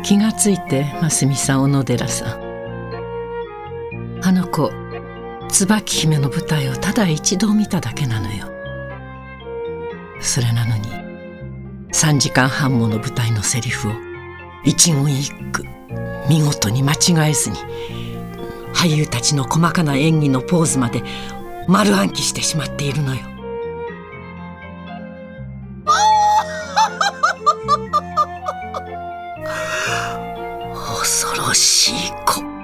気がついてますみさん、小野寺さん、あの子椿姫の舞台をただ一度見ただけなのよ。それなのに3時間半もの舞台のセリフを一言一句見事に間違えずに、俳優たちの細かな演技のポーズまで丸暗記してしまっているのよ。恐ろしい子。